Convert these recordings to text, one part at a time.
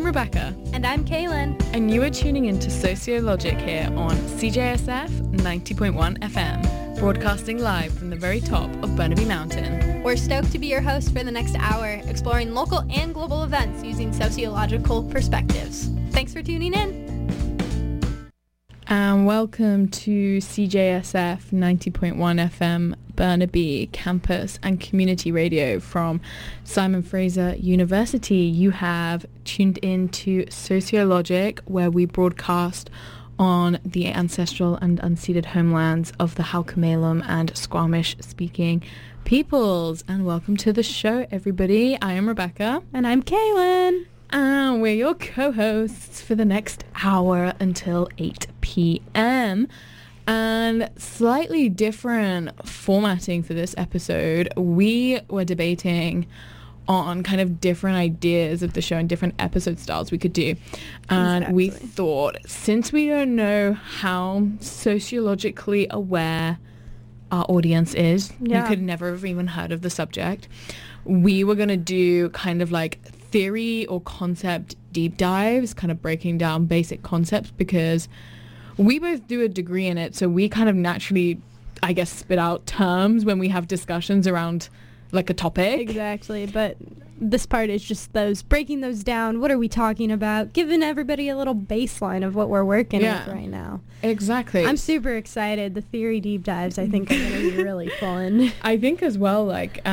I'm Rebecca. And I'm Kaylin. And you are tuning into Sociologic here on CJSF 90.1 FM, broadcasting live from the very top of Burnaby Mountain. We're stoked to be your host for the next hour, exploring local and global events using sociological perspectives. Thanks for tuning in. And welcome to CJSF 90.1 FM Burnaby Campus and Community Radio from Simon Fraser University. You have tuned in to Sociologic, where we broadcast on the ancestral and unceded homelands of the Halkomelem and Squamish-speaking peoples. And welcome to the show, everybody. I am Rebecca. And I'm Kaylin. And we're your co-hosts for the next hour until 8 p.m. And slightly different formatting for this episode. We were debating on kind of different ideas of the show and different episode styles we could do. And we thought, since we don't know how sociologically aware our audience is, we could never have even heard of the subject, we were going to do kind of like theory or concept deep dives, kind of breaking down basic concepts, because we both do a degree in it, so we kind of naturally, I guess, spit out terms when we have discussions around like a topic. Exactly, but this part is just breaking those down. What are we talking about? Giving everybody a little baseline of what we're working with right now. Exactly. I'm super excited. The theory deep dives, I think, are going to be really fun. I think as well, like,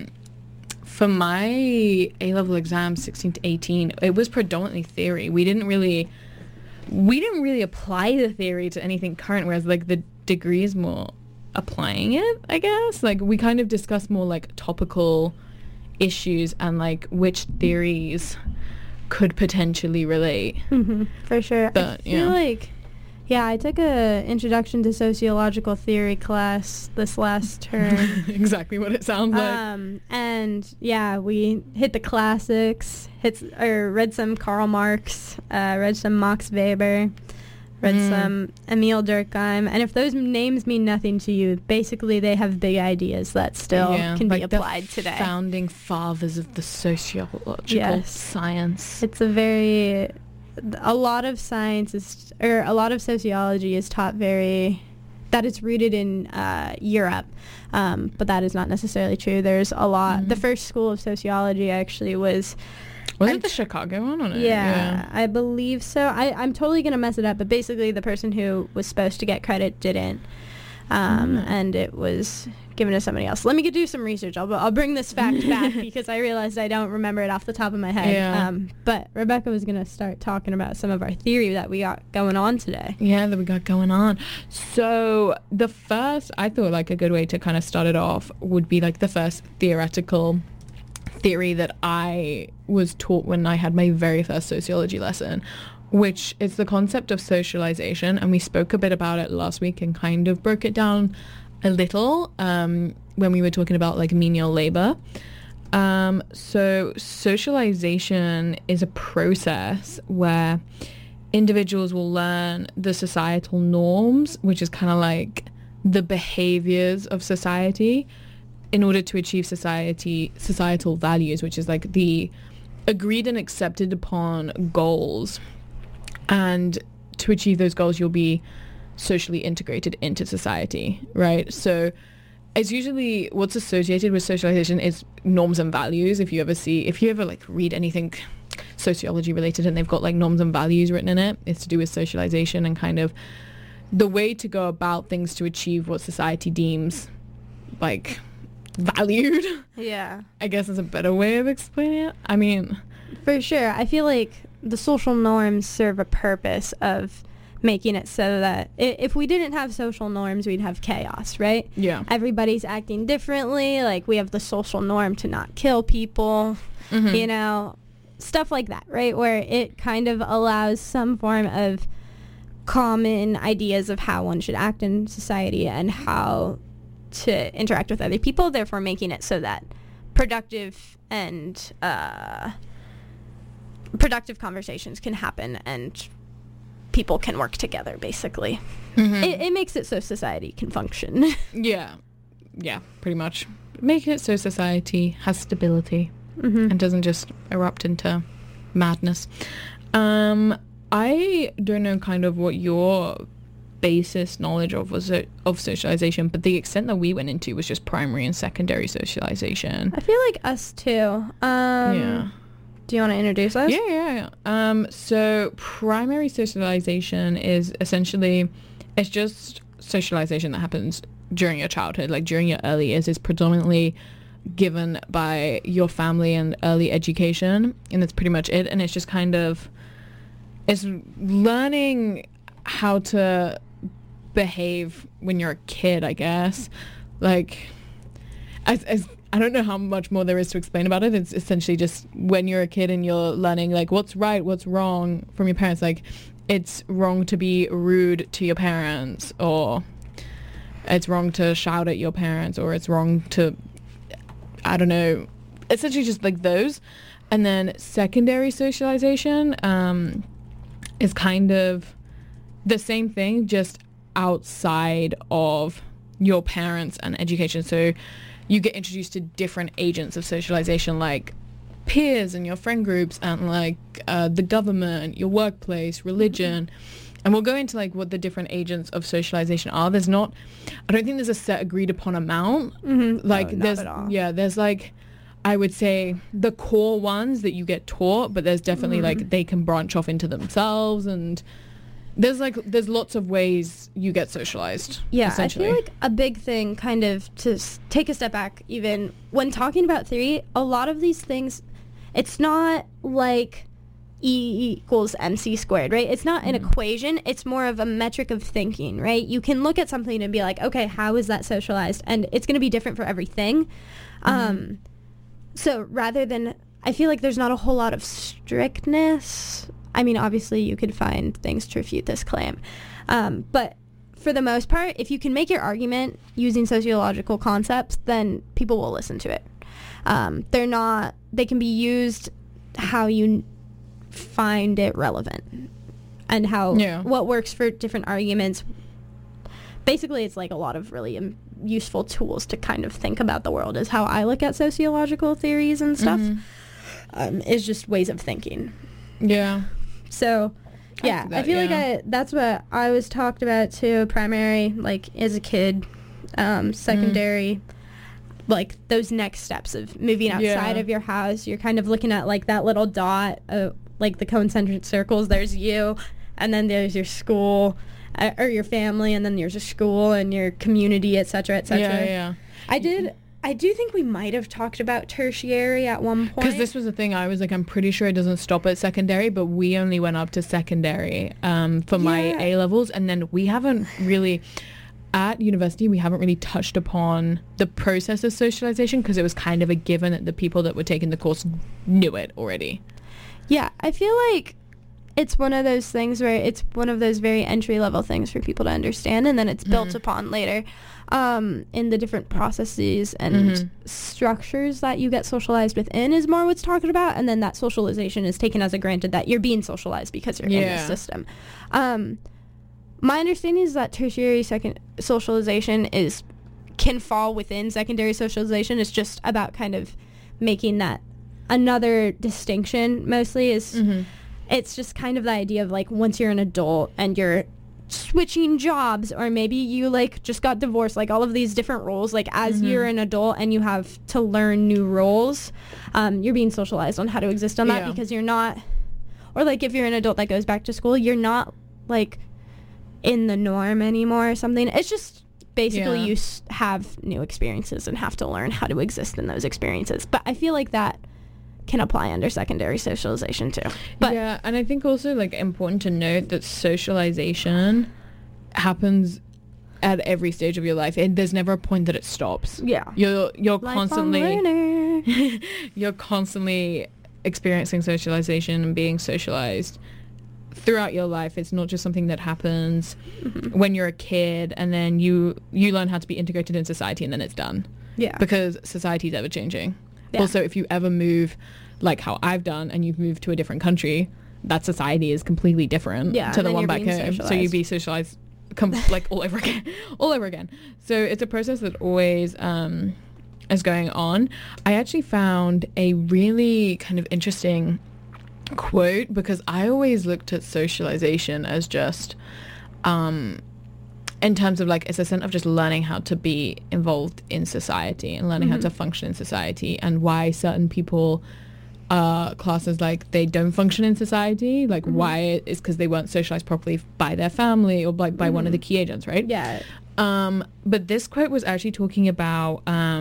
for my A-level exams, 16 to 18, it was predominantly theory. We didn't really apply the theory to anything current, whereas like the degree is more applying it, I guess. Like we kind of discuss more like topical issues and like which theories could potentially relate. Mm-hmm, for sure. But, I feel like, I took a introduction to sociological theory class this last term. Exactly what it sounds like. And we hit the classics, read some Karl Marx, read some Max Weber, read some Emil Durkheim. And if those names mean nothing to you, basically they have big ideas that still can be applied today. Founding fathers of the sociological science. It's a lot of science is, or a lot of sociology is taught that it's rooted in Europe, but that is not necessarily true. There's a lot. The first school of sociology actually was it the Chicago one? Or no? Yeah, I believe so. I'm totally going to mess it up, but basically the person who was supposed to get credit didn't, and it was given to somebody else. Let me do some research. I'll bring this fact back because I realized I don't remember it off the top of my head. Yeah. But Rebecca was going to start talking about some of our theory that we got going on today. Yeah, that we got going on. So the first, I thought like a good way to kind of start it off would be like the first theoretical theory that I was taught when I had my very first sociology lesson, which is the concept of socialization. And we spoke a bit about it last week and kind of broke it down a little when we were talking about like menial labor. So socialization is a process where individuals will learn the societal norms, which is kind of like the behaviors of society, in order to achieve societal values, which is like the agreed and accepted upon goals. And to achieve those goals, you'll be socially integrated into society, right? So it's usually what's associated with socialization is norms and values. If you ever like read anything sociology related and they've got like norms and values written in it, it's to do with socialization and kind of the way to go about things to achieve what society deems like valued. Yeah. I guess is a better way of explaining it. I mean, for sure. I feel like the social norms serve a purpose of making it so that if we didn't have social norms, we'd have chaos, right? Yeah. Everybody's acting differently. Like we have the social norm to not kill people, stuff like that, right? Where it kind of allows some form of common ideas of how one should act in society and how to interact with other people, therefore making it so that productive conversations can happen and people can work together, basically. It makes it so society can function. Yeah, pretty much. Making it so society has stability and doesn't just erupt into madness. I don't know kind of what your basis knowledge of was of socialization, but the extent that we went into was just primary and secondary socialization. I feel like us too. Yeah. Do you want to introduce us? Yeah. So primary socialization is essentially, it's just socialization that happens during your childhood, like during your early years. Is predominantly given by your family and early education, and that's pretty much it. And it's just kind of, it's learning how to behave when you're a kid, I guess. Like, as I don't know how much more there is to explain about it. It's essentially just when you're a kid and you're learning, like, what's right, what's wrong from your parents. Like, it's wrong to be rude to your parents, or it's wrong to shout at your parents, or it's wrong to, I don't know, essentially just like those. And then secondary socialization is kind of the same thing, just outside of your parents and education. So you get introduced to different agents of socialization, like peers and your friend groups, and like the government, your workplace, religion. And we'll go into like what the different agents of socialization are. I don't think there's a set agreed upon amount. Like no, not at all. there's like, I would say the core ones that you get taught, but there's definitely like they can branch off into themselves, and there's lots of ways you get socialized. Yeah, I feel like a big thing, kind of to take a step back, even when talking about theory, a lot of these things, it's not like E equals MC squared, right? It's not an equation. It's more of a metric of thinking, right? You can look at something and be like, okay, how is that socialized? And it's going to be different for everything. So rather than, I feel like there's not a whole lot of strictness. I mean, obviously you could find things to refute this claim. But for the most part, if you can make your argument using sociological concepts, then people will listen to it. They can be used how you find it relevant, and what works for different arguments. Basically, it's like a lot of really useful tools to kind of think about the world, is how I look at sociological theories and stuff. Is just ways of thinking. Yeah. So, yeah, I feel like that's what I was talked about too. Primary, like as a kid, secondary, like those next steps of moving outside of your house. You're kind of looking at like that little dot, like the concentric circles. There's you, and then there's your school, or your family, and then there's your school and your community, etc., etc. Yeah. I do think we might have talked about tertiary at one point. Because this was the thing, I was like, I'm pretty sure it doesn't stop at secondary, but we only went up to secondary for my A-levels, and then we haven't really, at university, we haven't really touched upon the process of socialization, because it was kind of a given that the people that were taking the course knew it already. Yeah, I feel like it's one of those things where it's one of those very entry-level things for people to understand, and then it's built upon later. In the different processes and structures that you get socialized within is more what's talked about, and then that socialization is taken as a granted that you're being socialized because you're in the system. My understanding is that tertiary socialization can fall within secondary socialization. It's just about kind of making that another distinction. Mostly is it's just kind of the idea of like once you're an adult and you're switching jobs, or maybe you like just got divorced, like all of these different roles, like as you're an adult and you have to learn new roles, you're being socialized on how to exist on that, because you're not, or like if you're an adult that goes back to school, you're not like in the norm anymore or something. It's just basically you have new experiences and have to learn how to exist in those experiences. But I feel like that can apply under secondary socialization too. But yeah, and I think also like important to note that socialization happens at every stage of your life, and there's never a point that it stops. Yeah, you're lifelong constantly learner. you're constantly experiencing socialization and being socialized throughout your life. It's not just something that happens when you're a kid and then you learn how to be integrated in society and then it's done. Yeah, because society's ever changing. Yeah. Also, if you ever move, like how I've done, and you've moved to a different country, that society is completely different to the one back home. Socialized. So you'd be socialized like all over again. So it's a process that always is going on. I actually found a really kind of interesting quote, because I always looked at socialization as just in terms of like it's a sense of just learning how to be involved in society and learning how to function in society, and why certain people classes like they don't function in society, like why is because they weren't socialized properly by their family or like by one of the key agents, right? Yeah. But this quote was actually talking about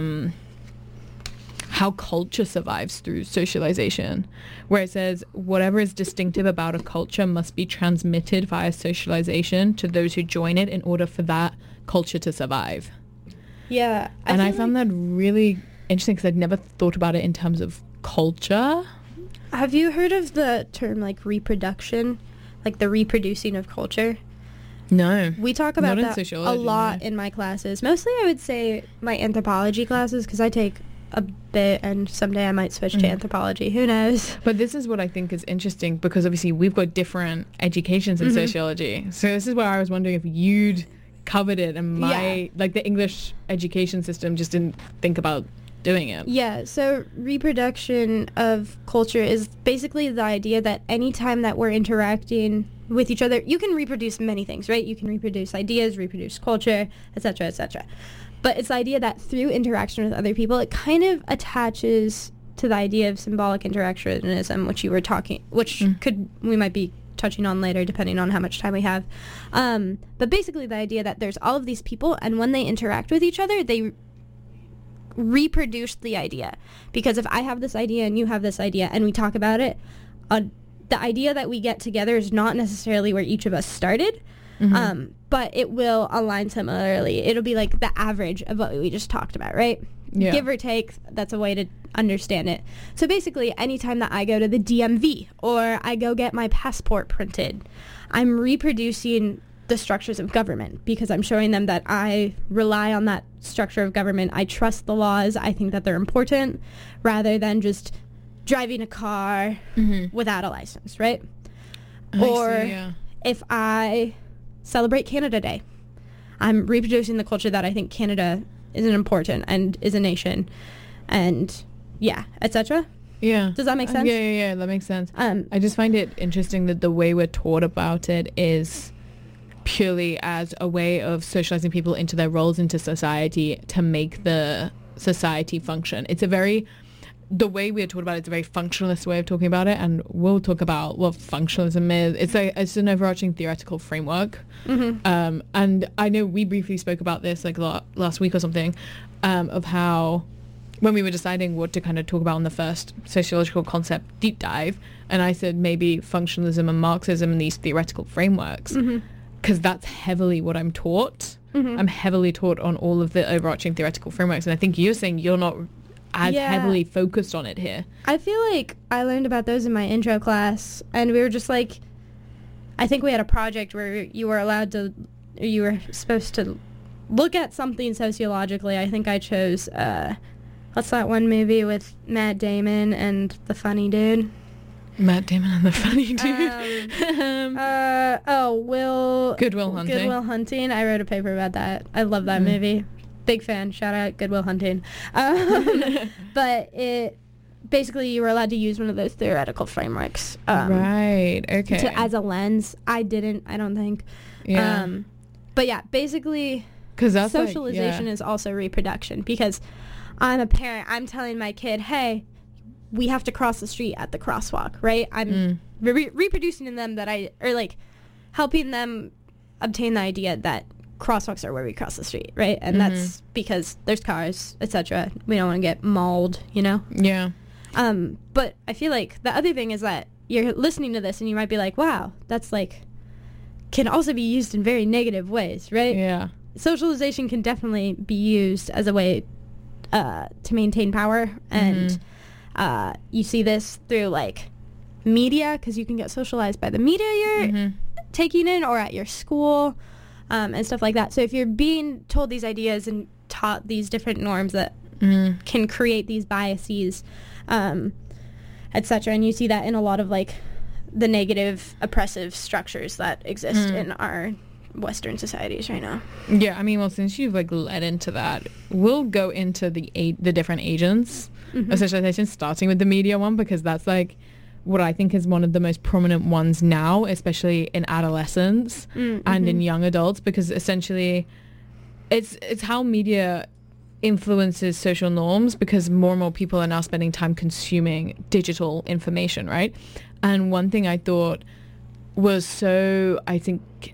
how culture survives through socialization, where it says whatever is distinctive about a culture must be transmitted via socialization to those who join it in order for that culture to survive. Yeah. I found that really interesting because I'd never thought about it in terms of culture. Have you heard of the term like reproduction, like the reproducing of culture? No. We talk about that a lot in my classes. Mostly I would say my anthropology classes, because I take a bit and someday I might switch to anthropology. Who knows? But this is what I think is interesting, because obviously we've got different educations in sociology. So this is where I was wondering if you'd covered it and my like the English education system just didn't think about doing it. Yeah, so reproduction of culture is basically the idea that anytime that we're interacting with each other, you can reproduce many things, right? You can reproduce ideas, reproduce culture, etc., etc. But it's the idea that through interaction with other people, it kind of attaches to the idea of symbolic interactionism, which you were talking, which we might be touching on later, depending on how much time we have. But basically the idea that there's all of these people, and when they interact with each other, they reproduce the idea. Because if I have this idea and you have this idea and we talk about it, the idea that we get together is not necessarily where each of us started, but it will align similarly. It'll be like the average of what we just talked about, right? Yeah. Give or take, that's a way to understand it. So basically, anytime that I go to the DMV or I go get my passport printed, I'm reproducing the structures of government, because I'm showing them that I rely on that structure of government. I trust the laws. I think that they're important, rather than just driving a car without a license, right? If I celebrate Canada Day, I'm reproducing the culture that I think Canada is an important and is a nation, and etc. Yeah. Does that make sense? Yeah, that makes sense. I just find it interesting that the way we're taught about it is purely as a way of socializing people into their roles into society to make the society function. The way we're taught about it, it's a very functionalist way of talking about it, and we'll talk about what functionalism is. It's an overarching theoretical framework, and I know we briefly spoke about this like last week or something, of how when we were deciding what to kind of talk about on the first sociological concept deep dive, and I said maybe functionalism and Marxism and these theoretical frameworks, because that's heavily what I'm taught. I'm heavily taught on all of the overarching theoretical frameworks, and I think you're saying you're not as heavily focused on it here. I feel like I learned about those in my intro class, and we were just like, I think we had a project where you were supposed to look at something sociologically. I think I chose, what's that one movie with Matt Damon and the funny dude? Matt Damon and the funny dude. Good Will Hunting. Good Will Hunting. I wrote a paper about that. I love that movie. Big fan. Shout out Good Will Hunting. But it basically, you were allowed to use one of those theoretical frameworks. Right. Okay. As a lens. I don't think. Yeah. But yeah, basically, that's socialization is also reproduction, because I'm a parent. I'm telling my kid, hey, we have to cross the street at the crosswalk, right? I'm reproducing in them helping them obtain the idea that crosswalks are where we cross the street, right? And that's because there's cars, etc. We don't want to get mauled, you know? Yeah. But I feel like the other thing is that you're listening to this and you might be like, wow, that's like, can also be used in very negative ways, right? Yeah. Socialization can definitely be used as a way to maintain power, and you see this through like media, because you can get socialized by the media you're taking in, or at your school, and stuff like that. So if you're being told these ideas and taught these different norms that can create these biases, etc., and you see that in a lot of like the negative oppressive structures that exist in our Western societies right now. Yeah, I mean, well, since you've like led into that, we'll go into the different agents of socialization, starting with the media one, because that's like what I think is one of the most prominent ones now, especially in adolescence and in young adults, because essentially it's how media influences social norms, because more and more people are now spending time consuming digital information, right? And one thing I thought was so, I think,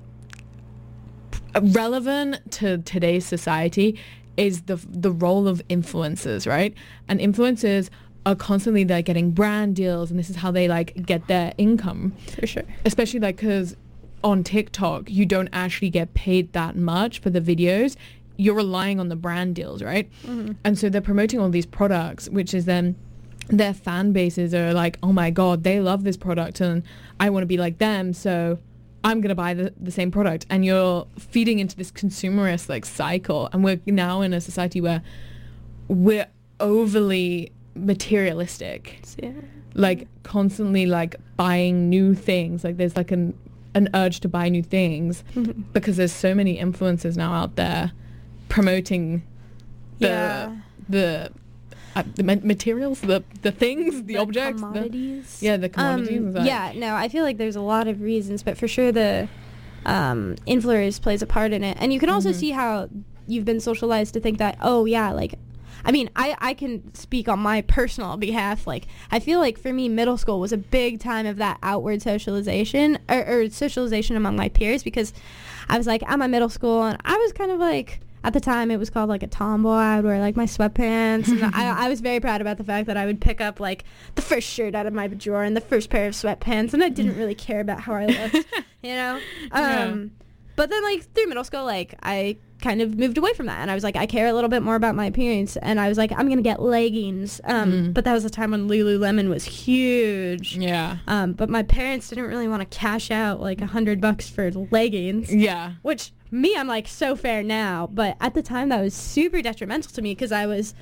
relevant to today's society is the role of influencers, right? And influencers are constantly like getting brand deals, and this is how they like get their income. For sure. Especially like because on TikTok you don't actually get paid that much for the videos. You're relying on the brand deals, right? And so they're promoting all these products, which is then their fan bases are like, oh my god, they love this product and I want to be like them, so I'm going to buy the same product. And you're feeding into this consumerist like cycle. And we're now in a society where we're overly materialistic. Yeah. Like constantly like buying new things. Like there's like an urge to buy new things because there's so many influencers now out there promoting the materials, the things, the objects, commodities. The commodities. Yeah, no, I feel like there's a lot of reasons, but for sure the influencers plays a part in it. And you can also see how you've been socialized to think that, oh yeah, like, I mean, I can speak on my personal behalf. Like, I feel like for me, middle school was a big time of that outward socialization or socialization among my peers, because I was like, I'm at middle school and I was kind of like, at the time, it was called like a tomboy. I would wear like my sweatpants. And I was very proud about the fact that I would pick up like the first shirt out of my drawer and the first pair of sweatpants. And I didn't really care about how I looked, you know? But then like through middle school, like I kind of moved away from that. And I was like, I care a little bit more about my appearance. And I was like, I'm going to get leggings. But that was the time when Lululemon was huge. Yeah. But my parents didn't really want to cash out like $100 for leggings. Yeah. Which... me, I'm like so fair now, but at the time that was super detrimental to me because I was,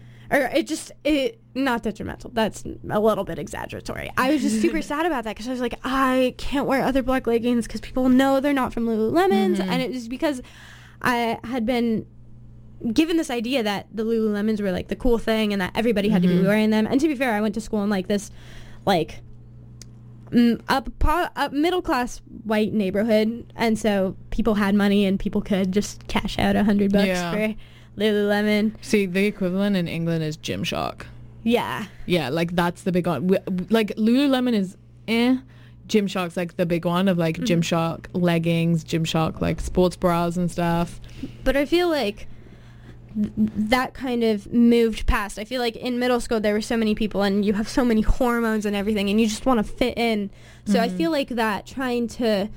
not detrimental. That's a little bit exaggeratory. I was just super sad about that because I was like, I can't wear other black leggings because people know they're not from Lululemon's, and it was because I had been given this idea that the Lululemons were like the cool thing and that everybody had to be wearing them. And to be fair, I went to school in like this, like. A middle class white neighborhood, and so people had money and people could just cash out $100 for Lululemon. See, the equivalent in England is Gymshark. Yeah, like that's the big one. Like Lululemon is Gymshark's like the big one of like Gymshark leggings, Gymshark like sports bras and stuff. But I feel like that kind of moved past. I feel like in middle school there were so many people and you have so many hormones and everything and you just want to fit in. So I feel like that trying to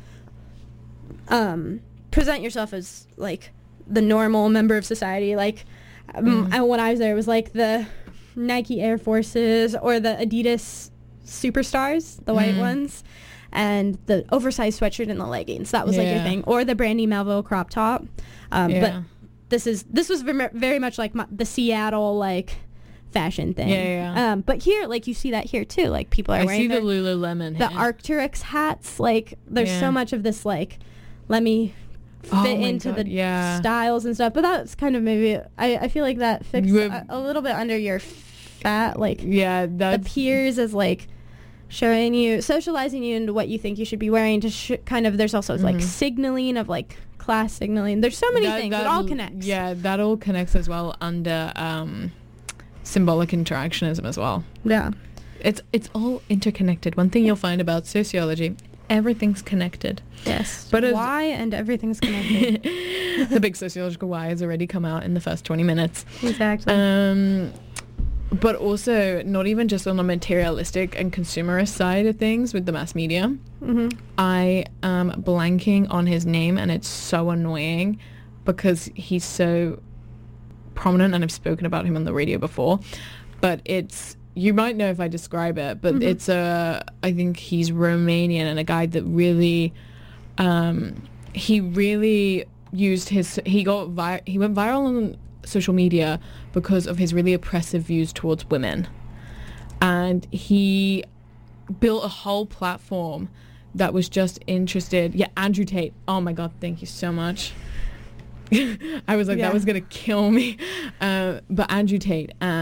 present yourself as like the normal member of society, like when I was there it was like the Nike Air Forces or the Adidas Superstars, the white ones, and the oversized sweatshirt and the leggings. That was like your thing, or the Brandy Melville crop top. But this was very much like the Seattle like fashion thing. But here, like you see that here too. Like people are wearing the Lululemon, the Arc'teryx hats. Like there's so much of this like, let me fit into the styles and stuff. But that's kind of maybe I feel like that fits a little bit under your fat like the peers as like showing you, socializing you into what you think you should be wearing to kind of, there's also like signaling of like class signaling. There's so many things. It all connects. Yeah, that all connects as well under symbolic interactionism as well. Yeah. It's all interconnected. One thing you'll find about sociology, everything's connected. Yes. But why and everything's connected. The big sociological why has already come out in the first 20 minutes. Exactly. But also not even just on the materialistic and consumerist side of things with the mass media. I am blanking on his name and it's so annoying because he's so prominent and I've spoken about him on the radio before. But it's, you might know if I describe it, but it's I think he's Romanian and a guy that really, he really used his, he went viral on social media because of his really oppressive views towards women, and he built a whole platform that was just interested. Andrew Tate, oh my god, thank you so much. I was like that was gonna kill me, but Andrew Tate, and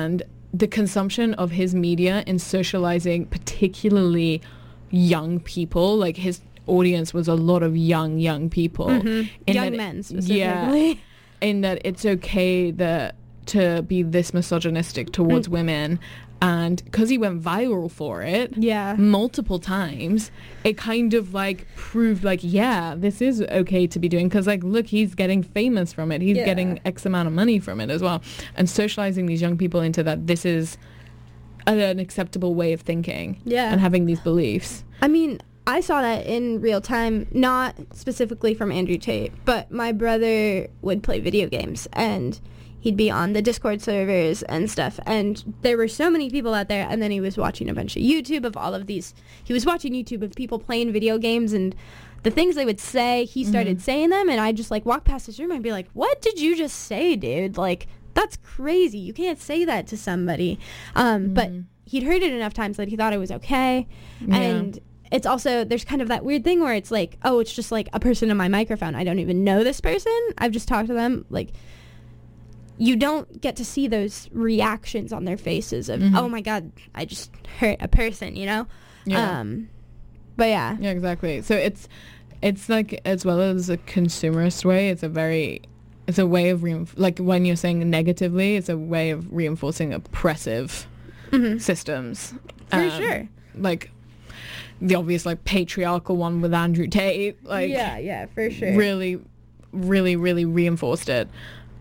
the consumption of his media in socializing particularly young people, like his audience was a lot of young people. Young men specifically. Yeah, in that it's okay to be this misogynistic towards women. And because he went viral for it multiple times, it kind of like proved like, yeah, this is okay to be doing, because like, look, he's getting famous from it. He's getting X amount of money from it as well. And socializing these young people into that this is an acceptable way of thinking and having these beliefs. I mean, I saw that in real time, not specifically from Andrew Tate, but my brother would play video games and he'd be on the Discord servers and stuff, and there were so many people out there, and then he was watching a bunch of YouTube of all of these. He was watching YouTube of people playing video games, and the things they would say, he started saying them, and I just like walk past his room and be like, what did you just say, dude? Like, that's crazy. You can't say that to somebody. But he'd heard it enough times that he thought it was okay. And it's also, there's kind of that weird thing where it's like, oh, it's just like a person in my microphone. I don't even know this person. I've just talked to them. Like, you don't get to see those reactions on their faces of, oh my God, I just hurt a person, you know? But yeah. Yeah, exactly. So it's like, as well as a consumerist way, it's a way of, like when you're saying negatively, it's a way of reinforcing oppressive systems. For sure. Like the obvious like patriarchal one with Andrew Tate. Like, yeah, for sure. Really, really, really reinforced it.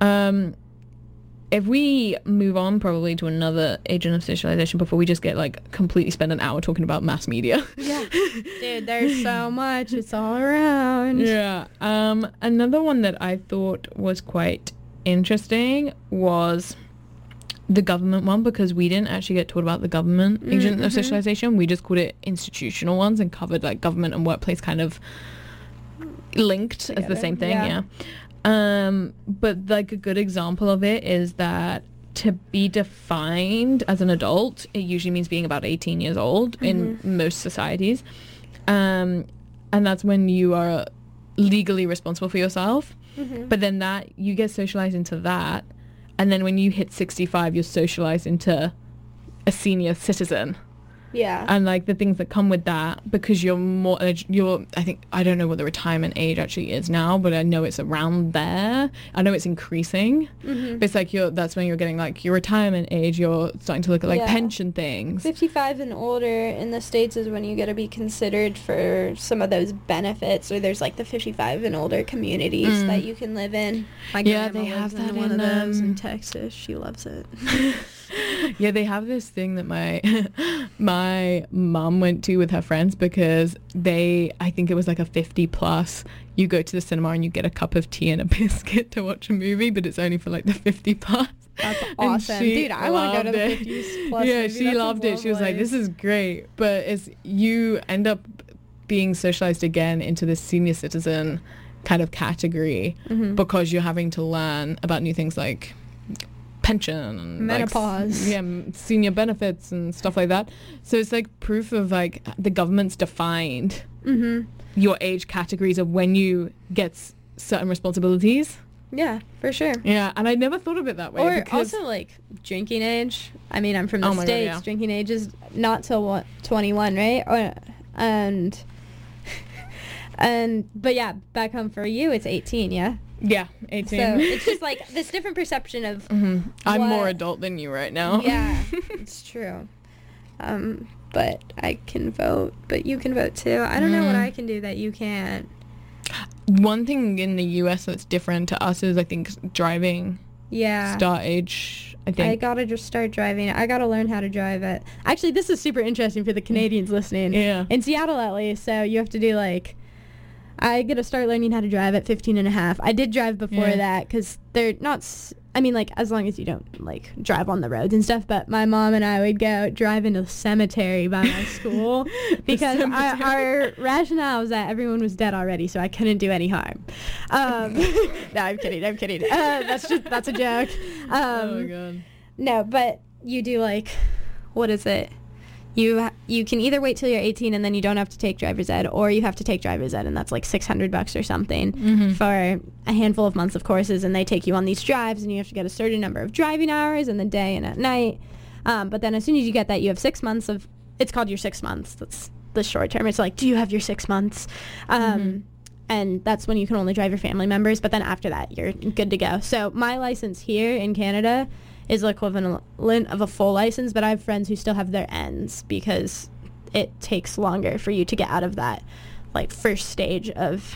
If we move on probably to another agent of socialization before we just get like completely spend an hour talking about mass media. Yeah. Dude, there's so much. It's all around. Yeah. Another one that I thought was quite interesting was the government one, because we didn't actually get taught about the government agent of socialization. We just called it institutional ones and covered like government and workplace kind of linked together as the same thing. Yeah. But like a good example of it is that to be defined as an adult, it usually means being about 18 years old in most societies. And that's when you are legally responsible for yourself. But then that you get socialized into that. And then when you hit 65, you're socialized into a senior citizen. Yeah. And like the things that come with that, because I think, I don't know what the retirement age actually is now, but I know it's around there. I know it's increasing. But it's like that's when you're getting like your retirement age, you're starting to look at like pension things. 55 and older in the States is when you get to be considered for some of those benefits, or there's like the 55 and older communities that you can live in. My grandma they have lives that in one in of those in Texas. She loves it. Yeah, they have this thing that my mom went to with her friends, because I think it was like a 50 plus, you go to the cinema and you get a cup of tea and a biscuit to watch a movie, but it's only for like the 50 plus. That's awesome. Dude, I want to go to the 50s plus Yeah, movie. she loved it. She was like, this is great. But you end up being socialized again into this senior citizen kind of category because you're having to learn about new things like pension and menopause, like, senior benefits and stuff like that. So it's like proof of like the government's defined your age categories of when you get certain responsibilities. Yeah, for sure. Yeah, and I never thought of it that way. Or also like drinking age. I mean, I'm from the States. God, yeah. Drinking age is not till 21, right? But yeah, back home for you, it's 18. Yeah. Yeah, 18. So it's just like this different perception of I'm more adult than you right now. Yeah, it's true. But I can vote, but you can vote too. I don't know what I can do that you can't. One thing in the US that's different to us is, I think, driving. Yeah. Start age, I think. I gotta just start driving. I gotta learn how to drive it. Actually, this is super interesting for the Canadians listening. Yeah. In Seattle, at least, so you have to do like, I gotta start learning how to drive at 15 and a half. I did drive before that, because they're not, I mean, like, as long as you don't, like, drive on the roads and stuff, but my mom and I would go drive into the cemetery by my school, because our rationale was that everyone was dead already, so I couldn't do any harm. No, I'm kidding. That's a joke. Oh my God. No, but you do, like, what is it? You can either wait till you're 18 and then you don't have to take driver's ed, or you have to take driver's ed, and that's like $600 or something for a handful of months of courses, and they take you on these drives, and you have to get a certain number of driving hours in the day and at night. But then as soon as you get that, you have 6 months of, it's called your 6 months. That's the short term. It's like, do you have your 6 months? And that's when you can only drive your family members. But then after that, you're good to go. So my license here in Canada is the equivalent of a full license, but I have friends who still have their ends because it takes longer for you to get out of that, like, first stage of,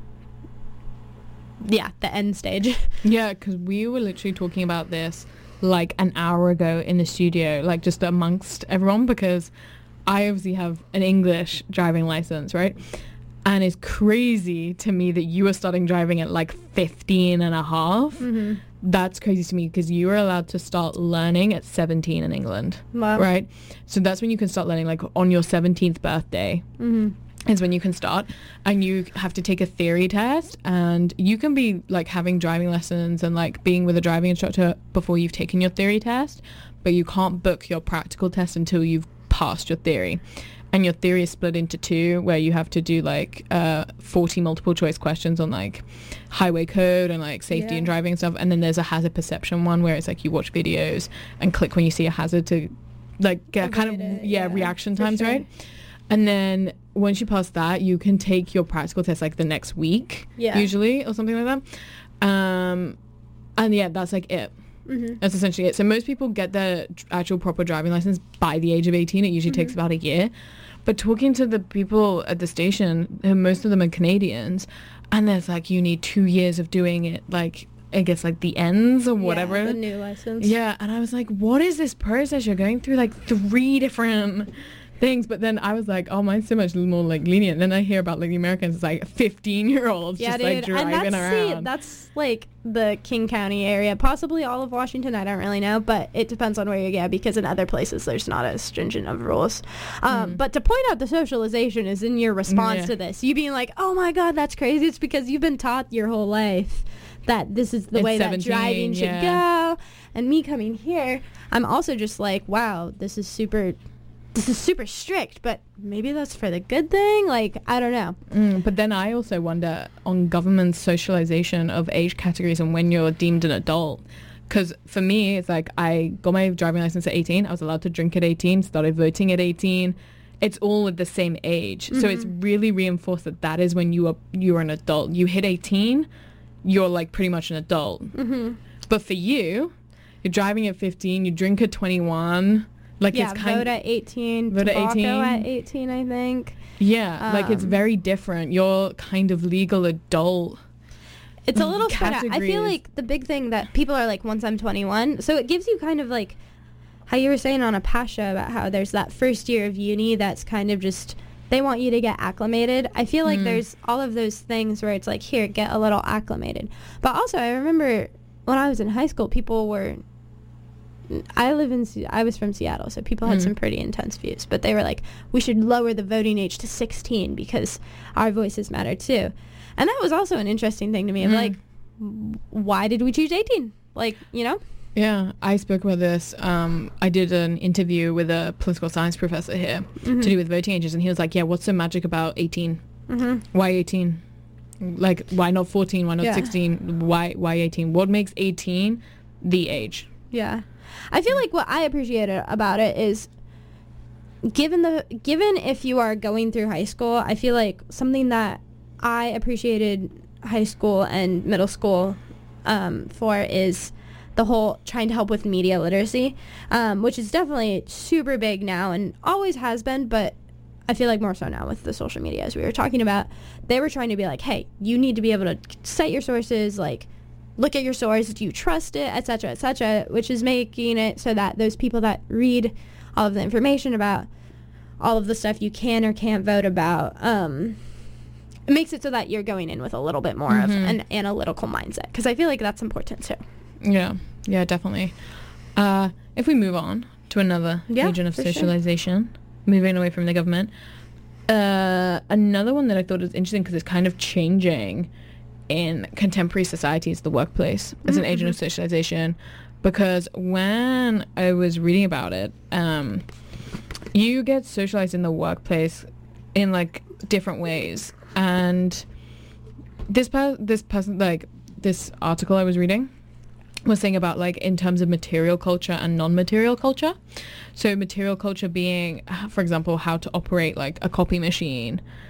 the end stage. Yeah, because we were literally talking about this like an hour ago in the studio, like just amongst everyone, because I obviously have an English driving license, right? And it's crazy to me that you are starting driving at like 15 and a half. That's crazy to me because you are allowed to start learning at 17 in England. Wow. Right? So that's when you can start learning, like on your 17th birthday. Is when you can start, and you have to take a theory test, and you can be like having driving lessons and like being with a driving instructor before you've taken your theory test, but you can't book your practical test until you've passed your theory. And your theory is split into two, where you have to do like 40 multiple choice questions on like highway code and like safety and driving and stuff, and then there's a hazard perception one where it's like you watch videos and click when you see a hazard to like get kind of reaction times, right? And then once you pass that, you can take your practical test like the next week, usually, or something like that. And yeah, that's like it. That's essentially it. So most people get their actual proper driving license by the age of 18. It usually takes about a year. But talking to the people at the station, most of them are Canadians, and there's like, you need 2 years of doing it, like, I guess like the ends or whatever. Yeah, the new license. Yeah, and I was like, what is this process? You're going through like 3 different things. But then I was like, oh, mine's so much more like lenient. Then I hear about like the Americans, it's like 15-year-olds just like driving around. That's like the King County area, possibly all of Washington. I don't really know, but it depends on where you get, because in other places there's not as stringent of rules. But to point out the socialization is in your response to this. You being like, oh my God, that's crazy. It's because you've been taught your whole life that this is the way that driving should go. And me coming here, I'm also just like, wow, this is super strict, but maybe that's for the good thing. Like, I don't know. But then I also wonder on government's socialization of age categories and when you're deemed an adult. Because for me, it's like I got my driving license at 18. I was allowed to drink at 18, started voting at 18. It's all at the same age. So it's really reinforced that is when you're an adult. You hit 18, you're like pretty much an adult. But for you, you're driving at 15, you drink at 21. Like, yeah, it's kind vote at 18, vote tobacco at 18. At 18, I think. Yeah, like it's very different. You're kind of legal adult. It's a little spread out. I feel like the big thing that people are like, once I'm 21, so it gives you kind of like how you were saying on a past show about how there's that first year of uni that's kind of just, they want you to get acclimated. I feel like there's all of those things where it's like, here, get a little acclimated. But also, I remember when I was in high school, people were, I was from Seattle, so people had some pretty intense views, but they were like, we should lower the voting age to 16 because our voices matter too. And that was also an interesting thing to me. I'm like, why did we choose 18? Like, you know? Yeah, I spoke about this. I did an interview with a political science professor here to do with voting ages, and he was like, yeah, what's so magic about 18? Why 18? Like, why not 14? Why not 16? Why 18? What makes 18 the age? Yeah. I feel like what I appreciated about it is given if you are going through high school, I feel like something that I appreciated high school and middle school for is the whole trying to help with media literacy, which is definitely super big now and always has been, but I feel like more so now with the social media, as we were talking about. They were trying to be like, hey, you need to be able to cite your sources, like, look at your source, do you trust it, etc., which is making it so that those people that read all of the information about all of the stuff you can or can't vote about, it makes it so that you're going in with a little bit more of an analytical mindset, because I feel like that's important too. Yeah, definitely. If we move on to another region of socialization, moving away from the government, another one that I thought was interesting because it's kind of changing in contemporary society is the workplace as an agent of socialization, because when I was reading about it, you get socialized in the workplace in like different ways, and this person, like this article I was reading, was saying about like in terms of material culture and non-material culture. So material culture being, for example, how to operate like a copy machine,